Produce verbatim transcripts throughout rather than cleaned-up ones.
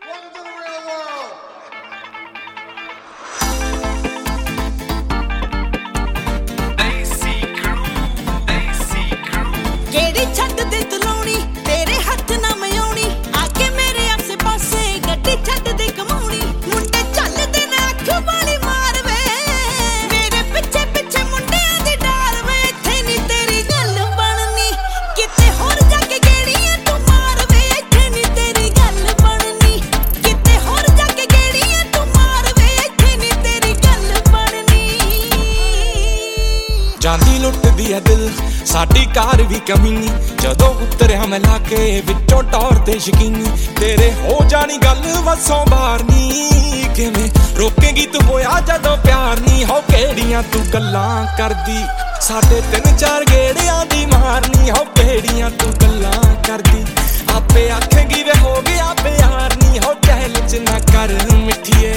ਜਾਂਦੀ ਲੁੱਟਦੀ ਐ ਦਿਲ ਸਾਡੀ ਕਾਰ ਵੀ ਕਮੀਨੀ ਜਦੋਂ ਉਤਰਿਆ ਮੈਂ ਲਾ ਕੇ ਵਿੱਚੋਂ ਟੌਰ ਤੇ ਸ਼ਕੀਨੀ ਤੇਰੇ ਹੋ ਜਾਣੀ ਗੱਲ ਵਸੋਂ ਬਾਹਰ ਨੀ ਕਿਵੇਂ ਰੋਕੇਗੀ ਤੂੰ ਹੋਇਆ ਜਦੋਂ ਪਿਆਰ ਨੀ ਹੋ ਕਿਹੜੀਆਂ ਤੂੰ ਗੱਲਾਂ ਕਰਦੀ ਸਾਡੇ ਤਿੰਨ ਚਾਰ ਗੇੜਿਆਂ ਦੀ ਮਾਰਨੀ ਹੋ ਕਿਹੜੀਆਂ ਤੂੰ ਗੱਲਾਂ ਕਰਦੀ ਆਪੇ ਆਖੇਗੀ ਵੇ ਹੋ ਗਿਆ ਪਿਆਰ ਨੀ ਹੋ ਕਹਿਲ ਚ ਨਾ ਕਰ ਮਿੱਠੀਏ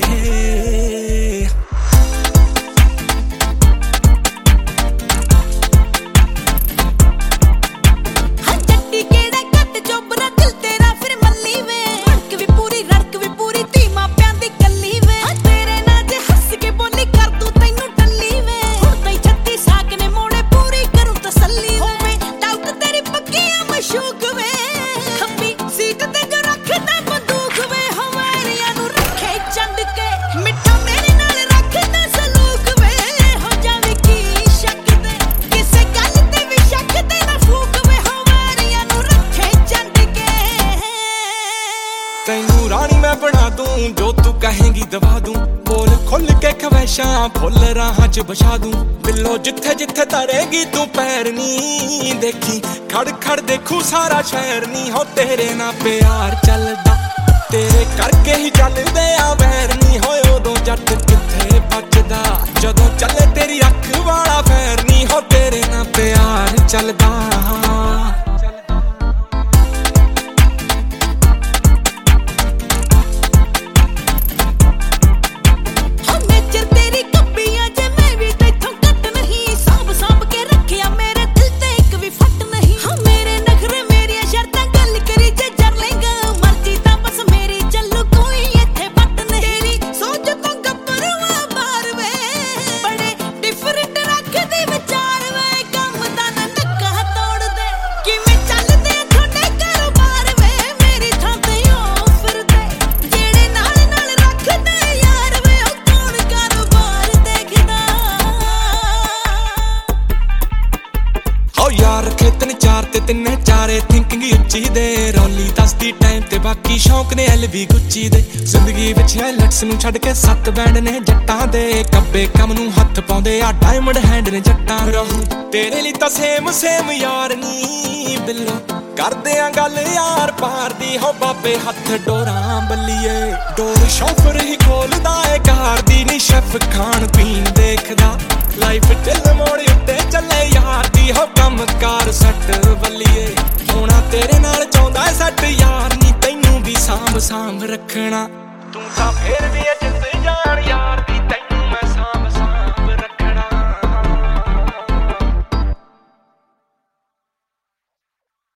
ਤੈਨੂੰ ਰਾਣੀ ਮੈਂ ਬਣਾ ਦੂੰ ਜੋ ਤੂੰ ਕਹੇਂਗੀ ਦਵਾ ਦੂੰ ਬੋਲ ਖੁੱਲ ਕੇ ਖਵੈਸ਼ਾਂ ਫੁੱਲ ਰਾਹਾਂ ਚ ਵਿਛਾ ਦੂੰ ਬਿੱਲੋ ਜਿੱਥੇ ਜਿੱਥੇ ਤਰੇਗੀ ਤੂੰ ਪੈਰ ਨੀ ਦੇਖੀ ਖੜ ਖੜ ਦੇਖੂ ਸਾਰਾ ਸ਼ਹਿਰ ਨੀ ਹੋ ਤੇਰੇ ਨਾਲ ਪਿਆਰ ਚੱਲਦਾ ਤੇਰੇ ਕਰਕੇ ਹੀ ਚੱਲਦੇ ਆ ਵੈਰ ਨੀ ਹੋਏ ਉਦੋਂ ਜੱਟ ਕਿੱਥੇ ਬਚਦਾ ਜਦੋਂ ਚੱਲੇ ਤੇਰੀ ਅੱਖ ਵਾਲਾ ਫੈਰ ਨੀ ਹੋ ਤੇਰੇ ਨਾਲ ਪਿਆਰ ਚੱਲਦਾ यार खेतन चार ते तिन्ने चारे थिंकिंग उच्ची दे रौली दसदी टाइम ते बाकी शौक ने एल भी गुच्ची दे जिंदगी विच हाईलाइट्स नूं छड्ड के सत्त बैंड ने जट्टां दे कब्बे कम नूं हत्थ पाउंदे आ डायमंड हैंड ने जट्टां रहूं तेरे लिए तां सेम सेम यार नी बिल्लो करदे आ गल यार पार दी हो बाबे हत्थ डोरां बल्लीए डोर शौफर ही खोलदा ए कार दी नी शेफ खान पीन देखदा लाइफ ढिल मोड़ उत्ते चले यार दी हो कम कार सट बल्लीए होना तेरे नाल चाहुंदा सट यार नी तैनू भी सांभ सांभ रखना तू तां फेर भी जित जान यार दी